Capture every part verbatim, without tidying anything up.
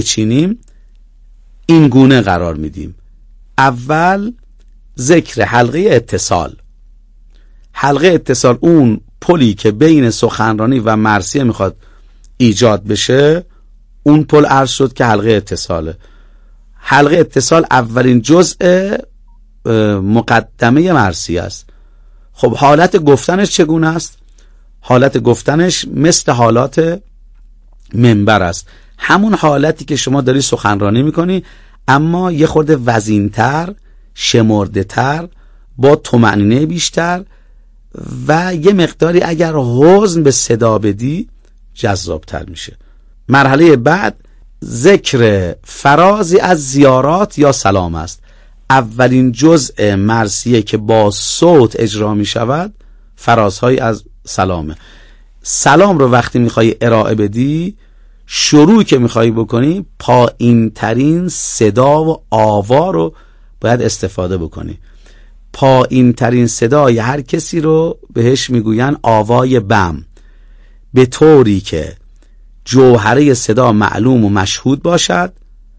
چینیم این گونه قرار میدیم. اول ذکر حلقه اتصال. حلقه اتصال اون پلی که بین سخنرانی و مرثیه میخواد ایجاد بشه، اون پل عرض شد که حلقه اتصاله. حلقه اتصال اولین جزء مقدمه مرثیه است. خب حالت گفتنش چگونه است؟ حالت گفتنش مثل حالات منبر است، همون حالتی که شما داری سخنرانی میکنی اما یه خورده وزین‌تر، شمرده‌تر، با طمأنینه بیشتر و یه مقداری اگر حزن به صدا بدی جذابتر میشه. مرحله بعد ذکر فرازی از زیارات یا سلام است. اولین جزء مرثیه که با صوت اجرا می شود فرازهایی از سلامه. سلام رو وقتی میخوای ارائه بدی، شروع که میخوای بکنی، پایین ترین صدا و آوا رو باید استفاده بکنی. پایین ترین صدای هر کسی رو بهش میگوین آوای بم، به طوری که جوهره صدا معلوم و مشهود باشد،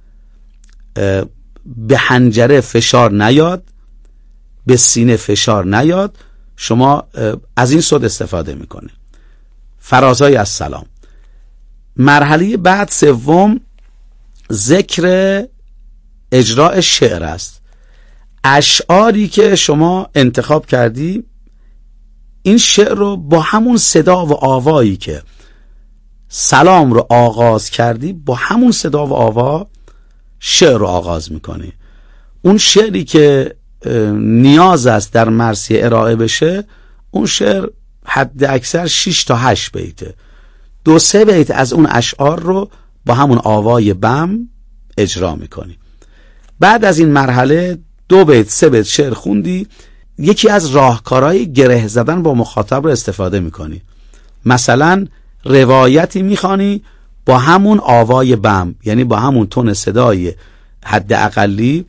به حنجره فشار نیاد، به سینه فشار نیاد. شما از این صوت استفاده میکنه. فرازهای از سلام. مرحله بعد سوم ذکر اجراء شعر است. اشعاری که شما انتخاب کردی، این شعر رو با همون صدا و آوایی که سلام رو آغاز کردی، با همون صدا و آوا شعر رو آغاز میکنی. اون شعری که نیاز است در مرثیه ارائه بشه، اون شعر حد اکثر شش تا هشت بیته. دو سه بیت از اون اشعار رو با همون آوای بم اجرا میکنی. بعد از این مرحله دو بیت سه بیت شعر خوندی، یکی از راهکارهای گره زدن با مخاطب رو استفاده میکنی. مثلا روایتی میخوانی با همون آوای بم، یعنی با همون تون صدای حد اقلی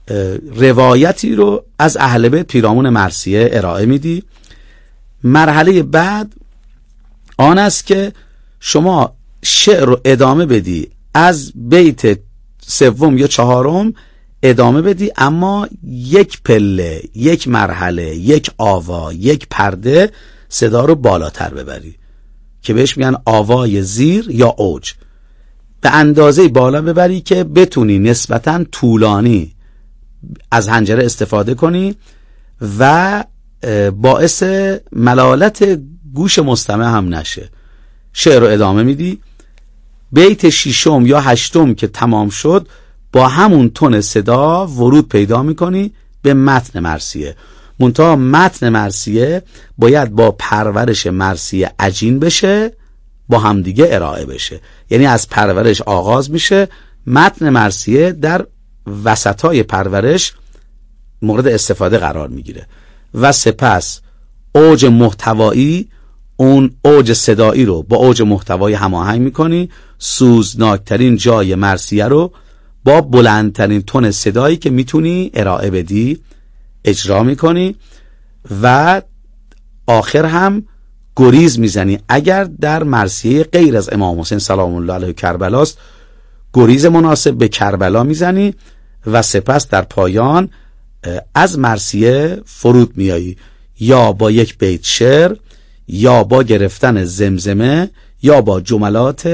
روایتی رو از اهل بیت پیرامون مرثیه ارائه میدی. مرحله بعد آن است که شما شعر رو ادامه بدی، از بیت سوم یا چهارم ادامه بدی، اما یک پله، یک مرحله، یک آوا، یک پرده صدا رو بالاتر ببری که بهش میگن آوای زیر یا اوج. به اندازه بالا ببری که بتونی نسبتاً طولانی از حنجره استفاده کنی و باعث ملالت گوش مستمع هم نشه. شعر رو ادامه میدی. بیت ششم یا هشتم که تمام شد، با همون تون صدا ورود پیدا میکنی به متن مرثیه. منتها متن مرثیه باید با پرورش مرثیه عجین بشه، با همدیگه ارائه بشه. یعنی از پرورش آغاز میشه، متن مرثیه در وسطای پرورش مورد استفاده قرار میگیره و سپس اوج محتوایی، اون اوج صدایی رو با اوج محتوایی هماهنگ میکنی. سوزناکترین جای مرثیه رو با بلندترین تون صدایی که میتونی ارائه بدی اجرا میکنی و آخر هم گریز میزنی. اگر در مرثیه غیر از امام حسین سلام الله علیه کربلاست، گریز مناسب به کربلا میزنی و سپس در پایان از مرثیه فرود میایی، یا با یک بیت شعر، یا با گرفتن زمزمه، یا با جملات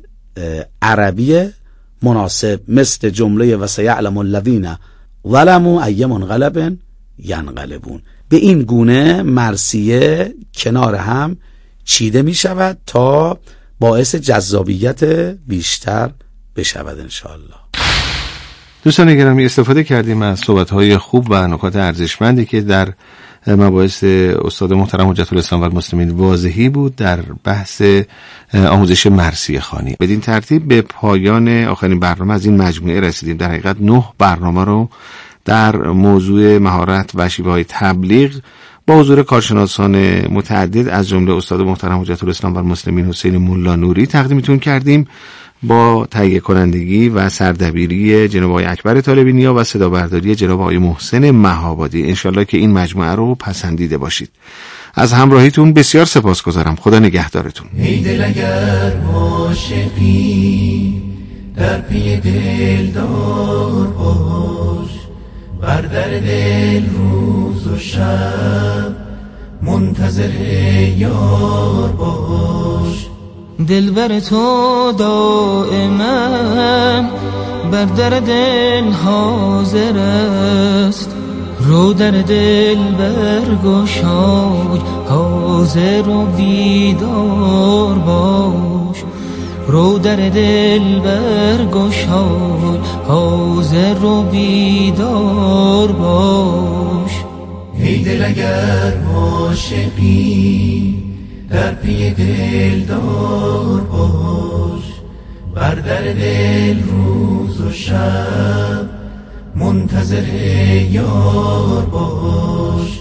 عربی مناسب مثل جمله و سیعلم الذین ظلموا ای منقلب ینقلبون. به این گونه مرثیه کنار هم چیده می شود تا باعث جذابیت بیشتر بشود انشاءالله. دوستان گرامی، استفاده کردیم از صحبت‌های خوب و نکات ارزشمندی که در مباحث استاد محترم حجت الاسلام و المسلمین واضحی بود در بحث آموزش مرثیه خوانی. بدین ترتیب به پایان آخرین برنامه از این مجموعه رسیدیم. در حقیقت نه برنامه رو در موضوع مهارت و شیوه‌های تبلیغ با حضور کارشناسان متعدد از جمله استاد محترم حجت الاسلام و المسلمین حسین مولا نوری تقدیمتون کردیم، با تهیه کنندگی و سردبیری جناب آقای اکبر طالبی نیا و صدا برداری جناب آقای محسن مهابادی. انشالله که این مجموعه رو پسندیده باشید. از همراهیتون بسیار سپاسگزارم. خدا نگهدارتون. ای دل اگر عاشقی در پی دلدار باش، بر در دل روز و شب منتظر یار باش. دلبر تو دائما بر در دل حاضر است، رو در دل برگشای حاضر و بیدار باش. رو در دل برگشای حاضر و بیدار باش. ای دل اگر عاشقی در پی دلدار باش، بر در دل روز و شب منتظر یار باش.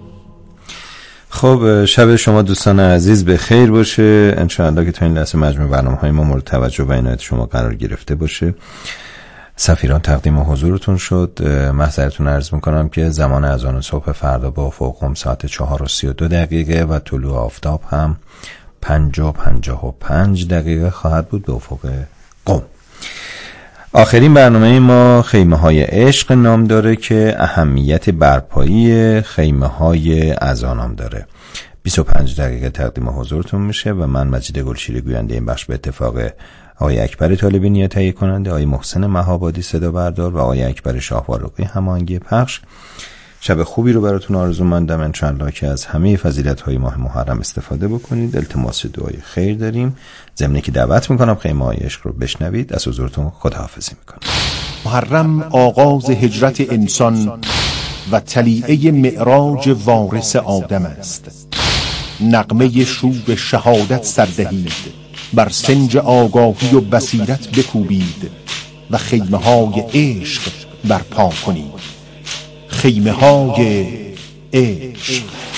خب شب شما دوستان عزیز به خیر باشه. انشاءالله که تا این لحظه مجموع برنامه های ما مورد توجه و عنایت شما قرار گرفته باشه. سفیران تقدیم حضورتون شد. محضرتون عرض میکنم که زمان اذان صبح فردا با افق قم ساعت چهار و سی و دو دقیقه و طلوع آفتاب هم پنجاه پنجاه و پنج دقیقه خواهد بود به افق قم. آخرین برنامه ما خیمه های عشق نام داره که اهمیت برپایی خیمه های اذان نام داره. بیست و پنج دقیقه تقدیم حضورتون میشه و من مجید گلشیری گوینده این بخش به اتفاق آقای اکبر طالبی نیا تهیه کننده، آقای محسن مهابادی صدا بردار و آقای اکبر شاهوارقی هماهنگی پخش. شب خوبی رو براتون آرزو مندم. انشالله که از همه فضیلت‌های ماه محرم استفاده بکنید. التماس دعای خیر داریم. ضمن که دعوت میکنم خیمه های عشق رو بشنوید. از حضورتون خداحافظی میکنم. محرم آغاز هجرت انسان و طلیعه معراج وارث آدم است. نغمه شوق شهادت سردهید، بر سنج آگاهی و بصیرت بکوبید و خیمه های عشق برپا کنید. خیمه های عشق.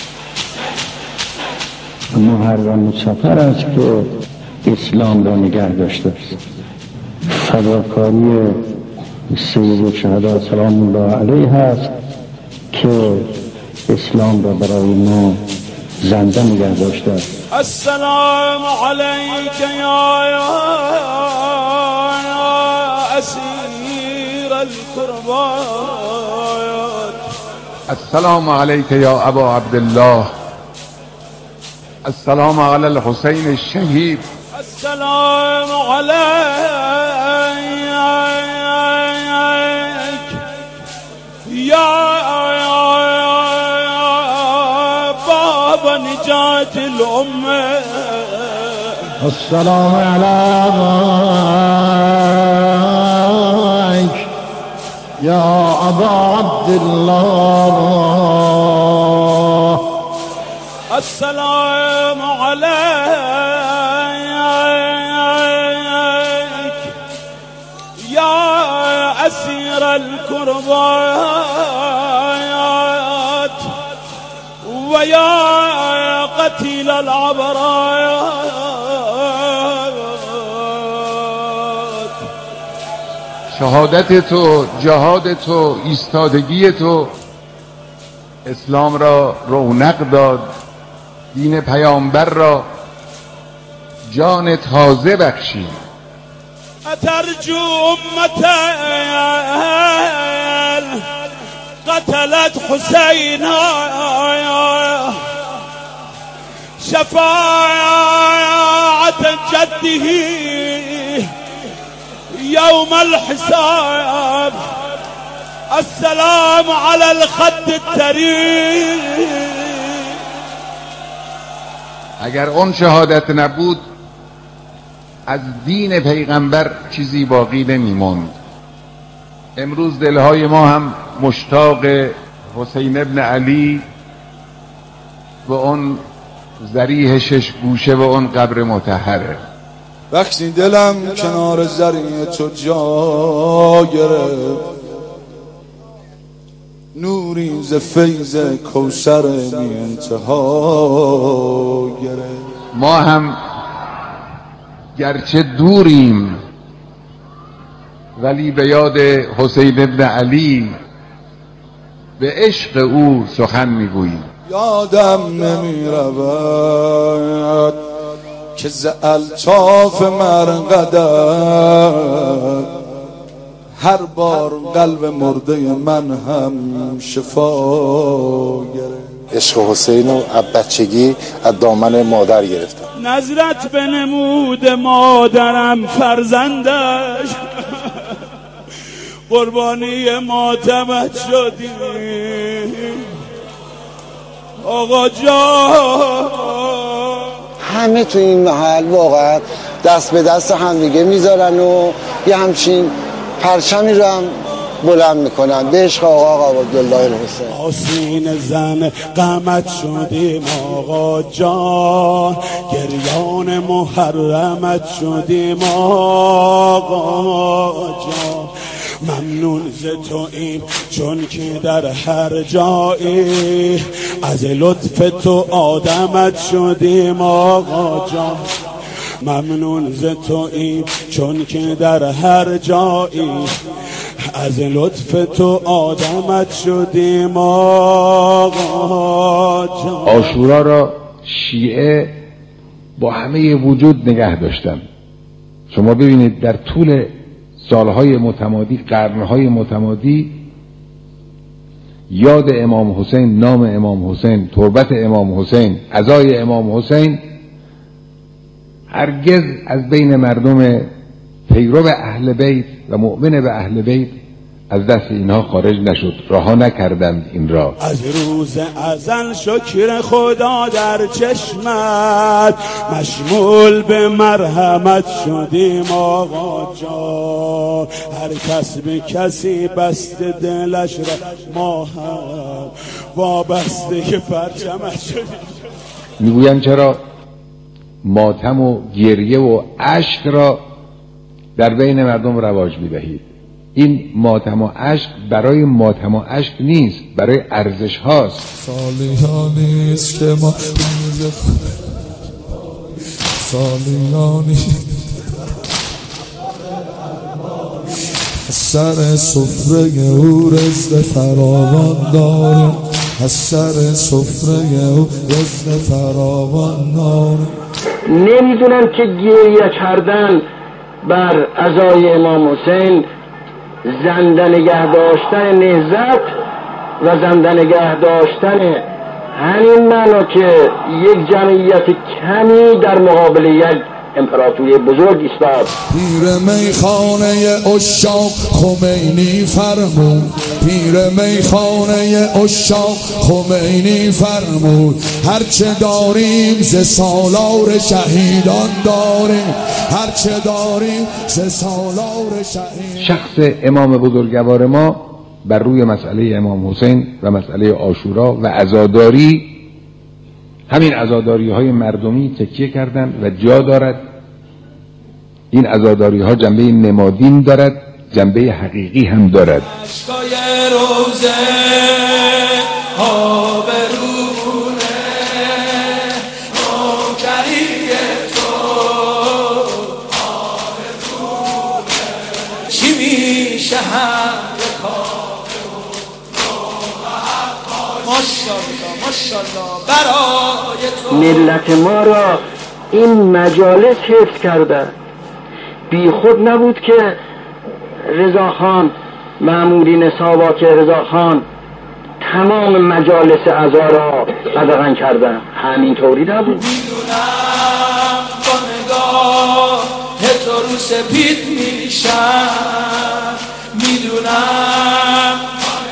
محرم سفر است که اسلام را نگه داشته است. فداکاری سید شهدا سلام الله علیه است که اسلام را برای ما زنده نگه داشته است. السلام علیک یا اسیر القربات. السلام علیک یا ابا عبدالله. السلام علی الحسین الشهید. السلام علیک یا باب نجات الامه. السلام علیک یا ابا عبدالله. السلام علیک یا اسیر الکربات و یا قتیل العبرات. شهادت تو، جهاد تو، ایستادگی تو اسلام را رونق داد، دین پیامبر را جان تازه بخشید. اترجو امتا قتلت حسینا شفاعت جده يوم الحساب. السلام على الخد التريم. اگر اون شهادت نبود از دین پیغمبر چیزی باقی نمی‌ماند. امروز دلهای ما هم مشتاق حسین ابن علی و اون ذریح شش گوشه و اون قبر مطهره. وقتی دلم کنار ذریح تو جا گرفت، نوری ز فیض کوثر بی انتها گرفت. ما هم گرچه دوریم ولی به یاد حسین ابن علی به عشق او سخن میگوییم. یادم نمی رود که ز الطاف مرقدر هر بار قلب مرده من هم شفا گرفت. عشق حسین و بچگی از دامن مادر گرفتم. نظرت به نمود مادرم فرزندش قربانی ماتمت شدی آقا جان. همه تو این محل واقعا دست به دست همدیگه میذارن و یه همچین پرچمی رو هم بلند میکنن به عشق آقا آقا عبدالله الحسین. آسین زن غمت شدیم آقا جان گریان محرمت شدیم آقا جان. ممنون ز توییم چون که در هر جایی از لطف تو آدمت شدیم آقا جان. ممنون ز توییم چون که در هر جایی از لطف تو آدمت شدیم آقا جان. عاشورا را شیعه با همه وجود نگه داشتن. شما ببینید در طول سالهای متمادی، قرنهای متمادی، یاد امام حسین، نام امام حسین، تربت امام حسین، عزای امام حسین هرگز از بین مردم پیرو به اهل بیت و مؤمن به اهل بیت از دست اینها خارج نشد. رها نکردند این را. از روز ازل شکر خدا در چشمت مشمول به مرحمت شدیم آقا جان. هر کس به کسی بست دلش را ما هم وابسته که پرچمت شدیم. میگویند چرا ماتم و گریه و اشک را در بین مردم رواج میدهید. این ماتم و اشک برای ماتم و اشک نیست، برای ارزش هاست. سالیانیست که ما سالیانی سر سفره او رزق فراوان داره، از سر سفره او رزق فراوان داره. نمیدونم که گریه کردن بر عزای امام حسین زنده نگه داشتن نهضت و زنده نگه داشتن همین معنا که یک جمعیت کمی در مقابل یک امپراتوری بزرگ ایستاد. پیر میخانه عشاق خمینی فرمود، پیر میخانه عشاق خمینی فرمود، هرچه داریم ز سالار شهیدان داریم، هرچه داریم ز سالار شهیدان. شخص امام بزرگوار ما بر روی مسئله امام حسین و مسئله عاشورا و عزاداری، همین عزاداری های مردمی تکیه کردند و جا دارد. این عزاداری ها جنبه نمادین دارد، جنبه حقیقی هم دارد. عشقای روزه آبرونه نوکری تو آرزونه چی میشه هم ماشاءالله ماشاءالله برای تو. ملت ما را این مجالس حفظ کرده. بی خود نبود که رضاخان مأمورین ساواک رضاخان تمام مجالس عزا را قدغن کردن. همینطوری نبود. میدونم با نگاه تو رو سپید میشم، میدونم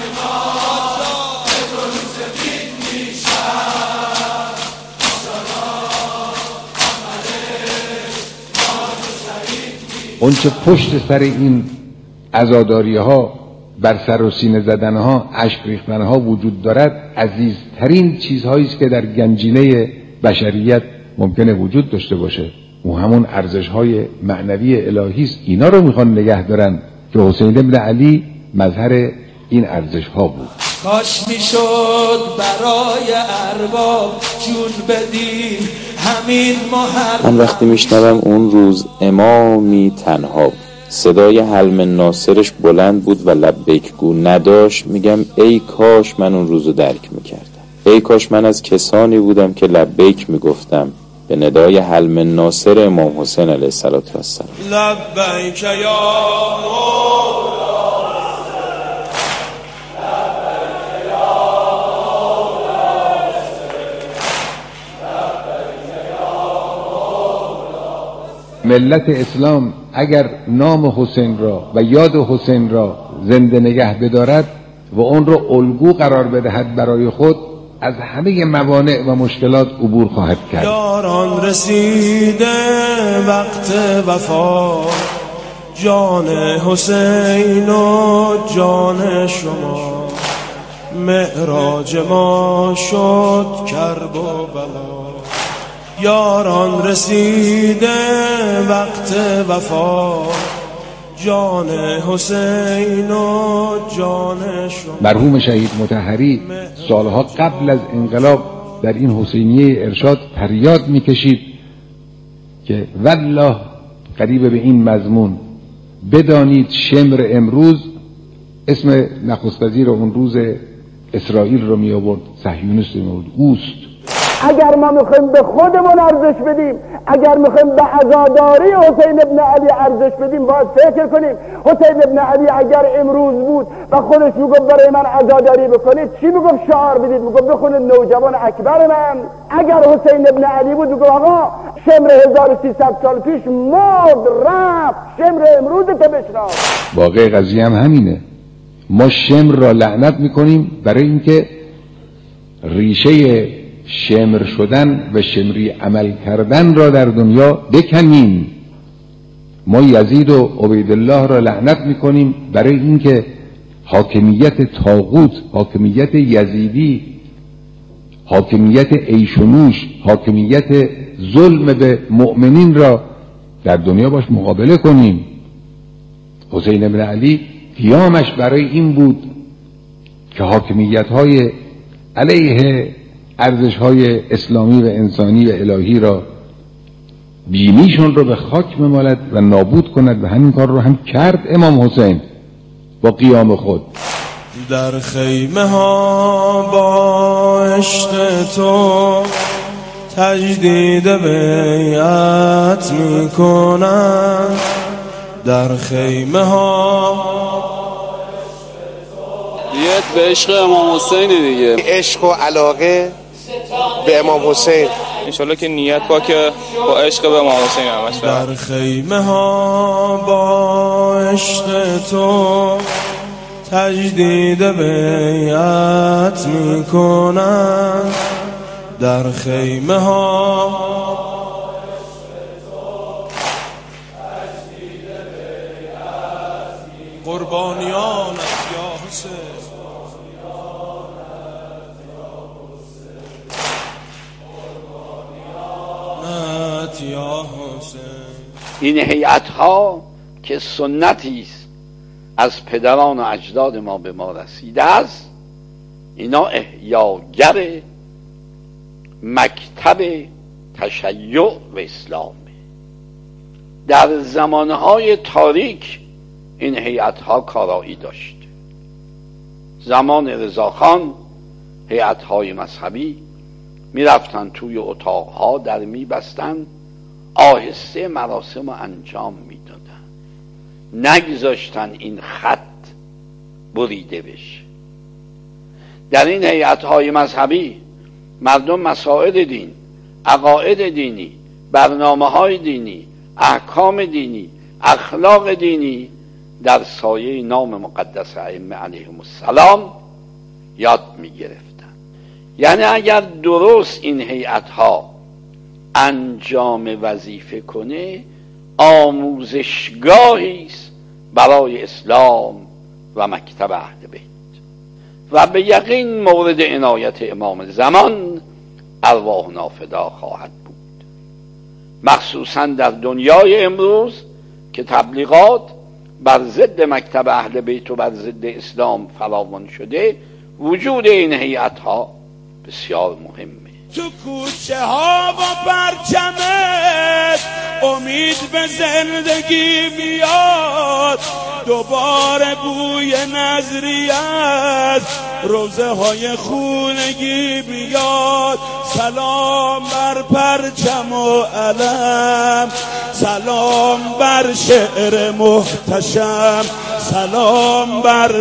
اونچه پشت سر این عزاداری ها، بر سر و سینه زدن ها، اشک ریختن ها وجود دارد، عزیزترین چیزهایی است که در گنجینه بشریت ممکنه وجود داشته باشه. او همون ارزش های معنوی الهی است. اینا رو میخوان نگه دارن که حسین ابن علی مظهر این ارزش ها بود. کاش میشد برای ارباب جون بدی همین محرم. من وقتی میشنوم اون روز امامی تنها بود، صدای حلم ناصرش بلند بود و لبیک گو نداشت، میگم ای کاش من اون روزو درک میکردم، ای کاش من از کسانی بودم که لبیک میگفتم به ندای حلم ناصر امام حسین علیه السلام. لبیک یا ملت اسلام اگر نام حسین را و یاد حسین را زنده نگه بدارد و اون را الگو قرار بدهد برای خود، از همه موانع و مشکلات عبور خواهد کرد. یاران رسیده وقت وفا، جان حسین و جان شما، معراج ما شد کرب و بلا. یاران رسیده وقت وفا، جان حسین و جان شما. مرحوم شهید مطهری سالها قبل از انقلاب در این حسینیه ارشاد فریاد میکشید که والله قریب به این مضمون بدانید شمر امروز، اسم نخست وزیر اون روز اسرائیل رو می آورد، صهیونیست می آورد، اوست. اگر ما میخوایم به خودمون ارزش بدیم، اگر میخوایم به عزاداری حسین ابن علی ارزش بدیم، باید فکر کنیم حسین ابن علی اگر امروز بود و خودش میگفت برای من عزاداری بکنید، چی میگفت؟ شعار بدید، میگفت بخونید نوجوان اکبر من. اگر حسین ابن علی بود میگفت آقا شمر هزار و سیصد سال پیش مرد رفت، شمر امروز تو بشناس. واقع قضیه هم همینه. ما شمر را لعنت میکنیم برای اینکه ریشه شمر شدن و شمری عمل کردن را در دنیا بکنیم. ما یزید و عبیدالله را لعنت میکنیم برای اینکه حاکمیت طاغوت، حاکمیت یزیدی، حاکمیت عیش و نوش، حاکمیت ظلم به مؤمنین را در دنیا باش مقابله کنیم. حسین بن علی قیامش برای این بود که حاکمیت های علیه ارزش های اسلامی و انسانی و الهی را، بینیشون رو به خاک بمالد و نابود کند و همین کار رو هم کرد امام حسین با قیام خود. در خیمه ها با عشق تو تجدید بیعت می کنند، در خیمه ها نیت به عشق امام حسین دیگه، عشق و علاقه به امام حسین. انشالله که نیت با که با عشق به امام حسین همش. در خیمه ها با عشق تو تجدید بیعت می کنند، در خیمه ها قربانیانت یا حسین. این هیئت ها که سنتی است از پدران و اجداد ما به ما رسیده است، اینا احیاگر مکتب تشیع و اسلام. در زمانهای تاریک این هیئت ها کارایی داشت. زمان رضاخان هیئت های مذهبی می رفتن توی اتاقها، در می بستن، آهسته مراسم رو انجام می دادن، نگذاشتن این خط بریده بشه. در این هیئت های مذهبی مردم مسائل دین، عقاید دینی، برنامه های دینی، احکام دینی، اخلاق دینی در سایه نام مقدس ائمه علیهم السلام یاد می گرفتن. یعنی اگر درست این هیئت ها انجام وظیفه کنه، آموزشگاهی است برای اسلام و مکتب اهل بیت و به یقین مورد عنایت امام زمان ارواح نافدا خواهد بود، مخصوصا در دنیای امروز که تبلیغات بر ضد مکتب اهل بیت و بر ضد اسلام فراوان شده. وجود این هیئت ها بسیار مهمه. تو کوچه ها با پرچمت امید به زندگی میاد، دوباره بوی نظریت روزه های خونگی بیاد، سلام بر پرچم و علم، سلام بر شعر محتشم، سلام بر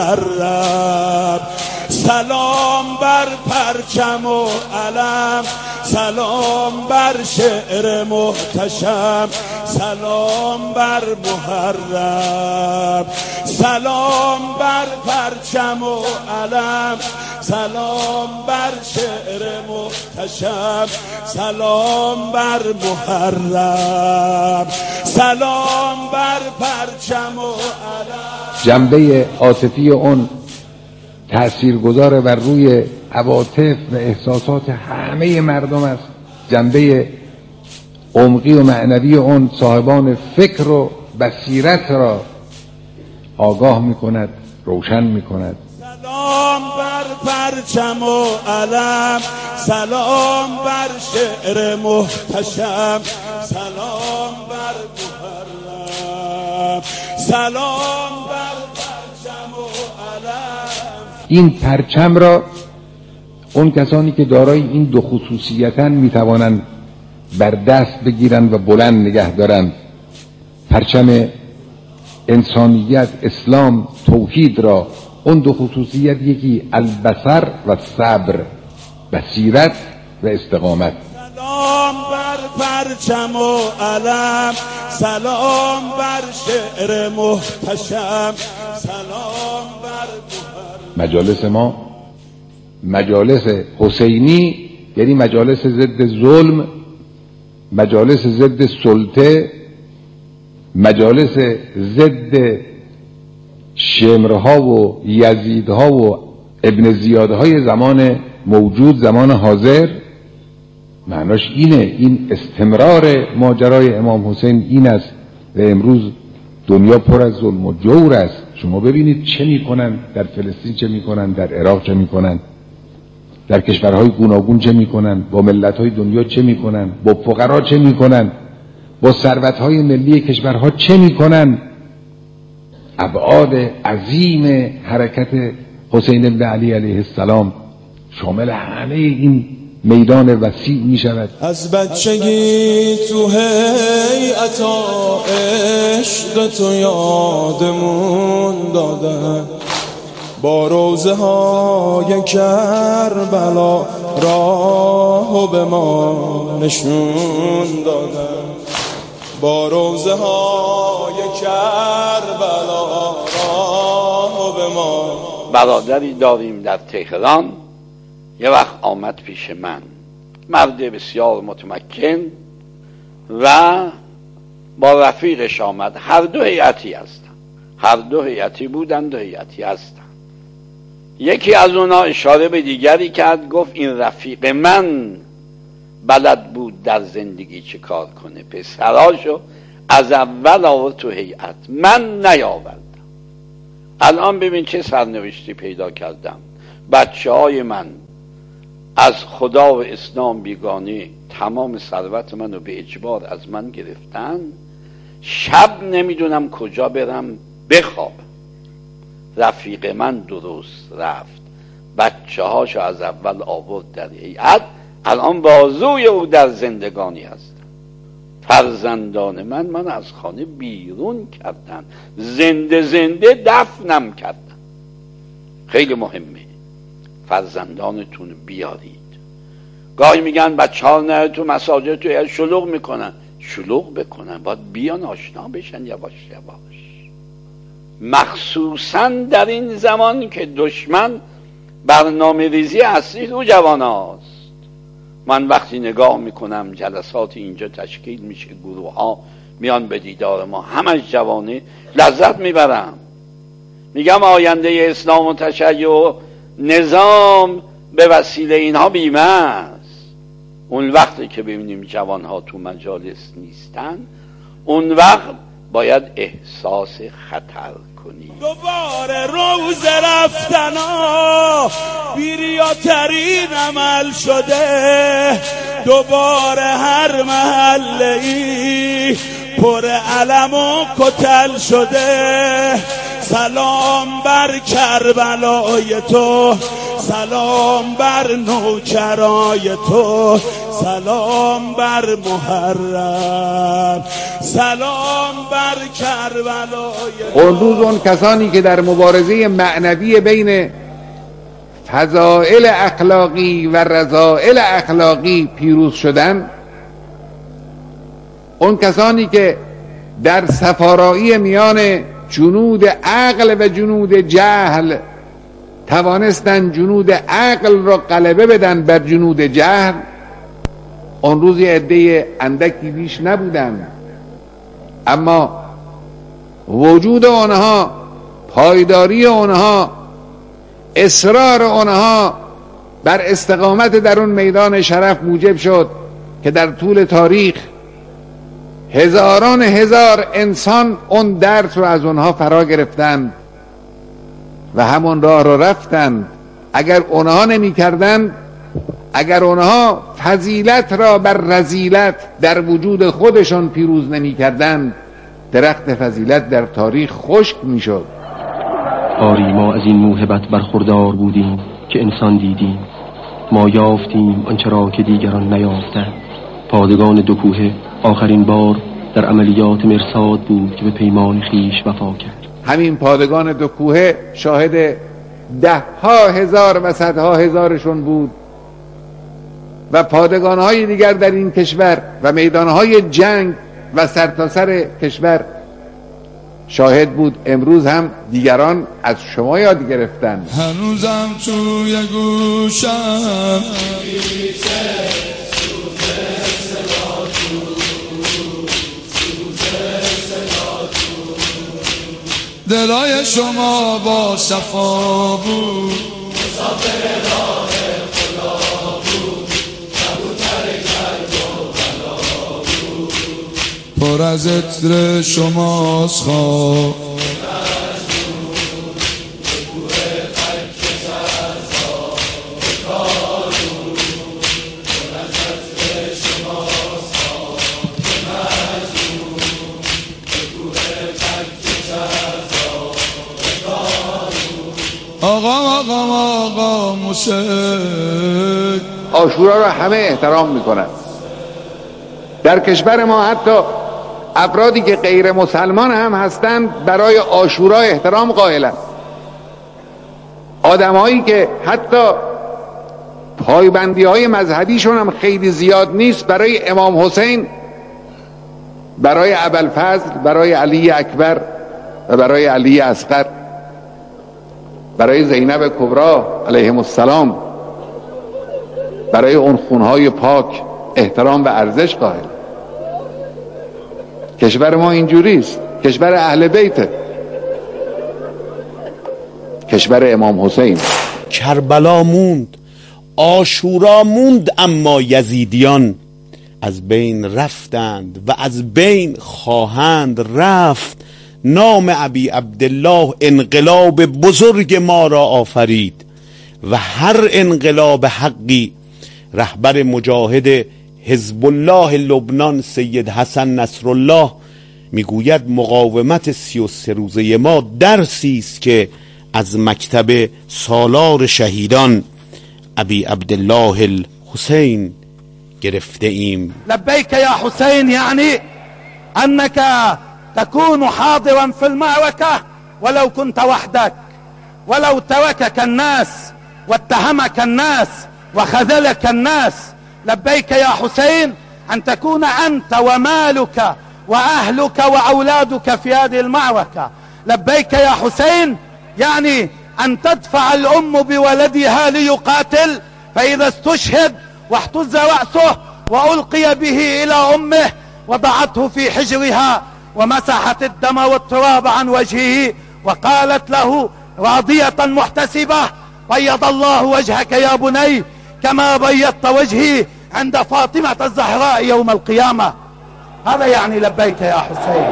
محرم، سلام بر پرچم و علم، سلام بر شعر محتشم، سلام بر محرم، سلام بر پرچم و علم، سلام بر شعر محتشم، سلام بر محرم، سلام بر پرچم و علم. جنبه عاطفی اون تأثیرگذار بر روی عواطف و احساسات همه مردم است. جنبه عمقی و معنوی اون صاحبان فکر و بصیرت را آگاه می کند، روشن می کند. سلام بر پرچم و علم، سلام بر شعر محتشم، سلام بر محرم، سلام بر پرچم و علم. این پرچم را اون کسانی که دارای این دو خصوصیتن میتوانند بر دست بگیرند و بلند نگه دارند. پرچم انسانیت، اسلام، توحید را، اون دو خصوصیت یکی البصر و صبر، بصیرت و استقامت. سلام بر پرچم و علم، سلام بر شعر محتشم، سلام بر محرم. مجالس ما مجالس حسینی یعنی مجالس ضد ظلم، مجالس ضد سلطه، مجالس ضد شمرها و یزیدها و ابن زیادهای زمان موجود، زمان حاضر. معناش اینه، این استمرار ماجرای امام حسین این است و امروز دنیا پر از ظلم و جور است. شما ببینید چه میکنن در فلسطین، چه میکنن در عراق، چه میکنن در کشورهای گوناگون، چه میکنن با ملتهای دنیا، چه میکنن با فقرا، چه میکنن با ثروتهای ملی کشورها، چه میکنن. ابعاد عظیم حرکت حسین بن علی علیه السلام شامل همه این میدان وسیع می شود. از بچگی تو هیئت عشق تو یادمون دادن، با روزه های کربلا راهو به ما نشون دادن، با روزه های کربلا راهو به ما. برادری داریم در تهران، یه وقت آمد پیش من، مرد بسیار متمکن و با رفیقش آمد. هر دو هیئتی هستن، هر دو هیئتی بودن، دو هیئتی هستن. یکی از اونا اشاره به دیگری کرد، گفت این رفیق من بلد بود در زندگی چه کار کنه، پسراشو از اول آورد تو هیئت، من نیاوردم. الان ببین چه سرنوشتی پیدا کردم. بچه های من از خدا و اسلام بیگانه تمام ثروت منو به اجبار از من گرفتن. شب نمیدونم کجا برم بخوابم. رفیق من درست رفت، بچه هاشو از اول آورد در هیئت، الان بازوی او در زندگانی هست. فرزندان من من از خانه بیرون کردن، زنده زنده دفنم کردن. خیلی مهمه فرزندانتون بیارید. گاهی میگن بچه ها نه تو مساجد تو شلوغ میکنن، شلوغ بکنن، باید بیان آشنا بشن یواش یواش، مخصوصا در این زمان که دشمن برنامه ریزی اصلی رو جوان هاست. من وقتی نگاه میکنم جلسات اینجا تشکیل میشه، گروه ها میان به دیدار ما، همش جوانه، لذت میبرم. میگم آینده اسلام و تشیع و نظام به وسیله اینها بیمه است. اون وقتی که ببینیم جوان ها تو مجالس نیستن، اون وقت باید احساس خطر کنیم. دوباره روز رفتن ها بیریاترین عمل شده، دوباره هر محله ای پر علم و کتل شده. سلام بر کربلای تو، سلام بر نوکرای تو، سلام بر محرم، سلام بر کربلای. اون روز اون کسانی که در مبارزه معنوی بین فضائل اخلاقی و رذائل اخلاقی پیروز شدن، اون کسانی که در سفارایی میان جنود عقل و جنود جهل توانستن جنود عقل را غلبه بدن بر جنود جهل، اون روز یه عده اندکی بیش نبودن، اما وجود آنها، پایداری آنها، اصرار آنها بر استقامت در اون میدان شرف موجب شد که در طول تاریخ هزاران هزار انسان اون درس رو از اونها فرا گرفتند و همون راه رو رفتند. اگر اونها نمی کردند، اگر اونها فضیلت را بر رذیلت در وجود خودشان پیروز نمی کردند، درخت فضیلت در تاریخ خشک می شد. آری ما از این موهبت برخوردار بودیم که انسان دیدیم، ما یافتیم آنچه را که دیگران نیافتند. پادگان دو کوهه آخرین بار در عملیات مرصاد بود که به پیمان خیش وفا کرد. همین پادگان دو کوهه شاهد ده ها هزار و صدها هزارشون بود و پادگان های دیگر در این کشور و میدان های جنگ و سرتاسر کشور شاهد بود. امروز هم دیگران از شما یاد گرفتن. هنوزم توی گوشم دلای شما با صفا بود، مسافر راه خدا بود، کبوتر کرد و بلا بود، پر از عطر شماست خواب، آقا آقا آقا موسیقی. عاشورا را همه احترام میکنن. در کشور ما حتی افرادی که غیر مسلمان هم هستند برای عاشورا احترام قائلند. آدمایی که حتی پایبندی های مذهبیشون هم خیلی زیاد نیست، برای امام حسین، برای ابوالفضل، برای علی اکبر و برای علی اصغر، برای زینب کبری علیهم السلام، برای اون خونهای پاک احترام و ارزش قائل. کشور ما اینجوریست، کشور اهل بیته، کشور امام حسین. کربلا موند، عاشورا موند، اما یزیدیان از بین رفتند و از بین خواهند رفت. نام ابی عبدالله انقلاب بزرگ ما را آفرید و هر انقلاب حقی رهبر مجاهد حزب الله لبنان سید حسن نصرالله میگوید مقاومت سی و سه روزه ما درسی است که از مکتب سالار شهیدان ابی عبدالله الحسین گرفته ایم. لبیک یا حسین، یعنی انک تكون حاضرا في المعركة ولو كنت وحدك، ولو تركك الناس واتهمك الناس وخذلك الناس. لبيك يا حسين أن تكون أنت ومالك وأهلك وأولادك في هذه المعركة. لبيك يا حسين يعني أن تدفع الأم بولدها ليقاتل، فإذا استشهد واحتز رأسه وألقي به إلى أمه وضعته في حجرها ومسحت الدم والتراب عن وجهه وقالت له راضية محتسبة: بيض الله وجهك يا بني كما بيضت وجهي عند فاطمة الزهراء يوم القيامة. هذا يعني لبيك يا حسين.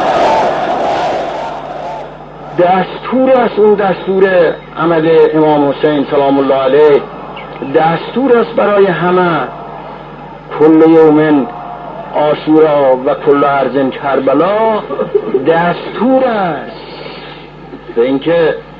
دستور است، اون دستور عمل امام حسین سلام الله علیه دستور است برای همه. کل یومن عاشورا و کل ارض کربلا دستور است به اینکه